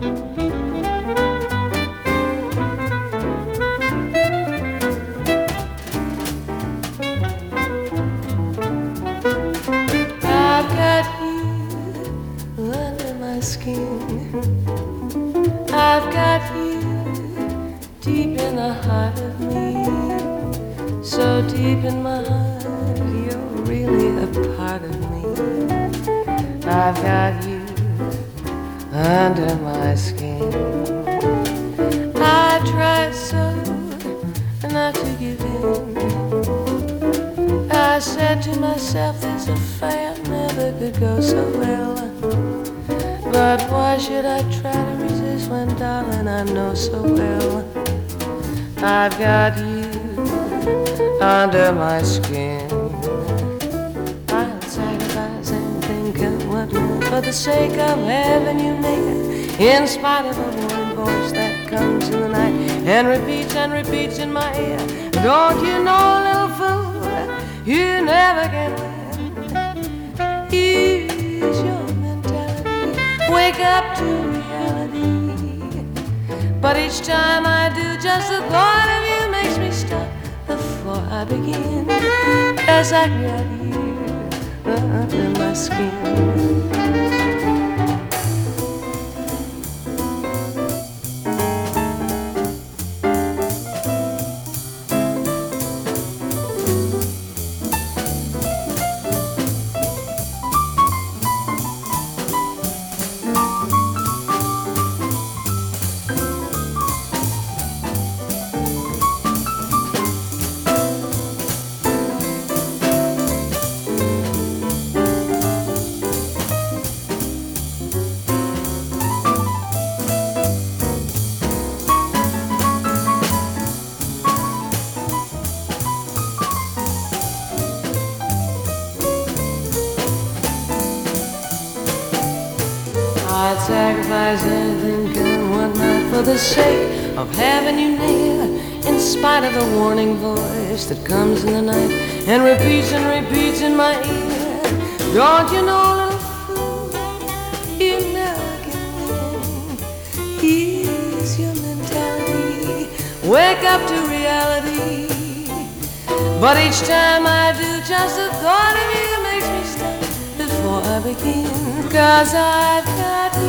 I've got you under my skin. I've got you deep in the heart of me. So deep in my heart, you're really a part of me. I've got you under my skin. I tried so not to give in. I said to myself, this affair never could go so well. But why should I try to resist when, darling, I know so well I've got you under my skin. I'll sacrifice anything, come what will, for the sake of having you near. In spite of a warning voice that comes in the night and repeats in my ear. Don't you know, little fool, you never can win. Use your mentality, wake up to reality. But each time I do, just the thought of you makes me stop before I begin. As I got you under my skin. I'd sacrifice anything, come what might, for the sake of having you near. In spite of the warning voice that comes in the night and repeats in my ear. Don't you know, little fool, you never can win. Use your mentality, wake up to reality. But each time I do, just the thought of you makes me stop before I begin. 'Cause I've got